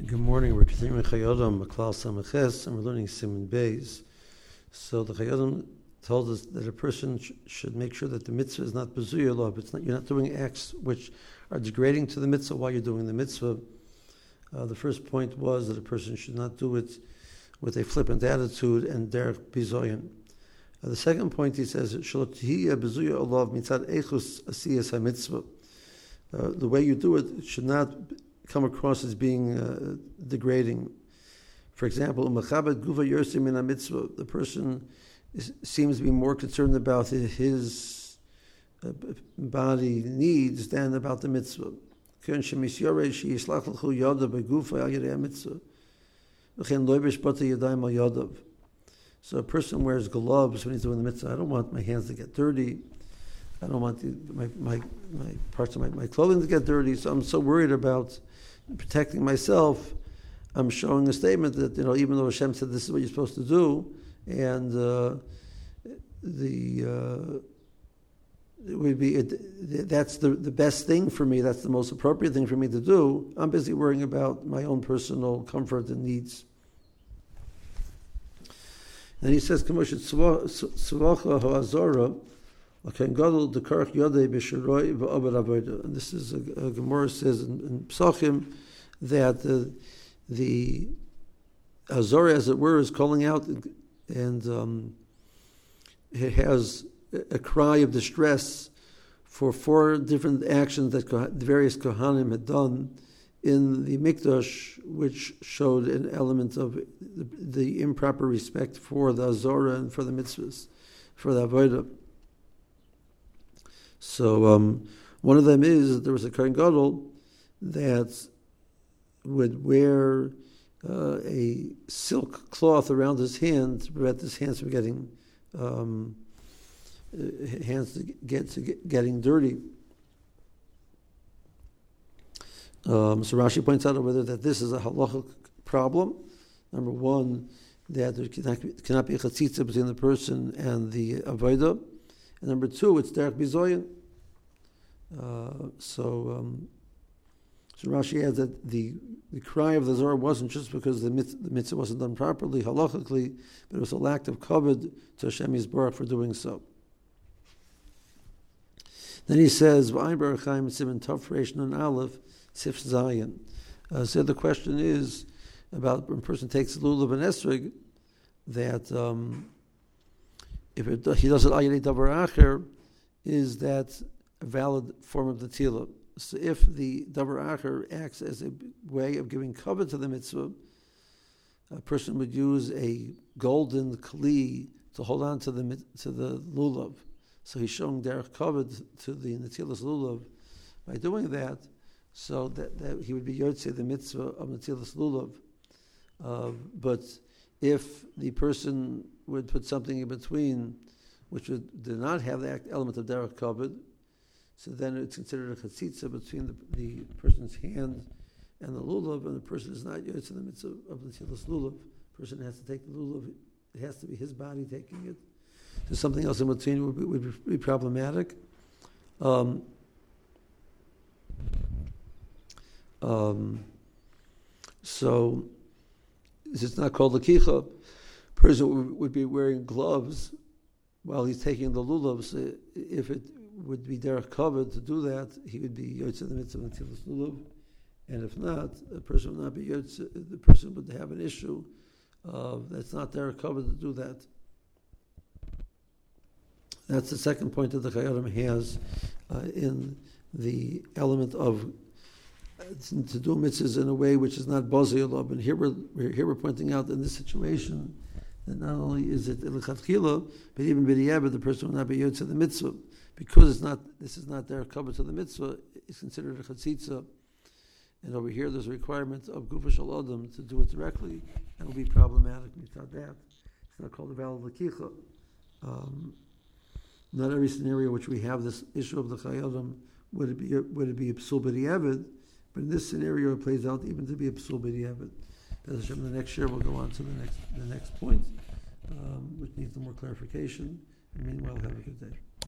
Good morning. We're continuing Chayodam, Maklal Samaches, and we're learning Siman Beis. So the Chayodam told us that a person should make sure that the mitzvah is not bezuya law. You're not doing acts which are degrading to the mitzvah while you're doing the mitzvah. The first point was that a person should not do it with a flippant attitude and derech bizoyin. The second point, he says, shalot hiya bezuya olav mitzad echus asiyas ha-mitzvah. The way you do it should not come across as being degrading. For example, the person seems to be more concerned about his body needs than about the mitzvah. So a person wears gloves when he's doing the mitzvah. I don't want my hands to get dirty. I don't want my parts of my clothing to get dirty. So I'm so worried about protecting myself. I'm showing a statement that, even though Hashem said this is what you're supposed to do, and it would be that's the best thing for me. That's the most appropriate thing for me to do. I'm busy worrying about my own personal comfort and needs. And he says, and this is a Gemara says in Psachim that the Azor, as it were, is calling out, and it has a cry of distress for 4 different actions that the various Kohanim had done in the Mikdash, which showed an element of the improper respect for the Azorah and for the mitzvahs, for the Avodah. So one of them is that there was a Kohen Gadol that would wear a silk cloth around his hand to prevent his hands from getting getting dirty. So Rashi points out whether that this is a halachic problem. Number one, that there cannot be a chatzitza between the person and the avodah. And number two, it's derech bizoyin. So Rashi adds that the cry of the Zohar wasn't just because the mitzvah wasn't done properly, halachically, but it was a lack of kavod to Hashem Yisbarach for doing so. Then he says, V'ayin Baruch Chaim Siman Tov Reish Nun Aleph Sif Zayin. So the question is about when a person takes lulav and esrog, that if he does it al yedei davar acher, is that a valid form of the tefillah? So if the davar acher acts as a way of giving cover to the mitzvah, a person would use a golden kli to hold on to the lulav. So he's showing derech cover to the netilas lulav by doing that, so that he would be yotzei the mitzvah of netilas lulav. But if the person would put something in between, which did not have the element of derech cover, so then it's considered a chatzitza between the person's hand and the lulav, and the person is not yotzei the mitzvah of netilas lulav. The person has to take the lulav; it has to be his body taking it. So something else in between would be problematic. So it's not called lakicha. Person would be wearing gloves while he's taking the lulavs. If it would be derech covered to do that, he would be yotzei the mitzvah until it's lulav. And if not, the person would not be yotzei. The person would have an issue that's not derech covered to do that. That's the second point that the Chayyim has in the element of to do mitzvahs in a way which is not bozei. And here we're pointing out in this situation that not only is it l'chatchila, but even b'diavad the person will not be yotzei the mitzvah because this is not their cover to the mitzvah. It's considered a chatzitza, and over here there's a requirement of gufa shel adam to do it directly, and it will be problematic without that. It's not called a valid lakicha. Not every scenario which we have this issue of the Chayyim would it be a psul b'diavad, but in this scenario it plays out even to be a psul b'diavad. As Hashem, the next year we'll go on to the next point, which needs more clarification. And meanwhile, have a good day.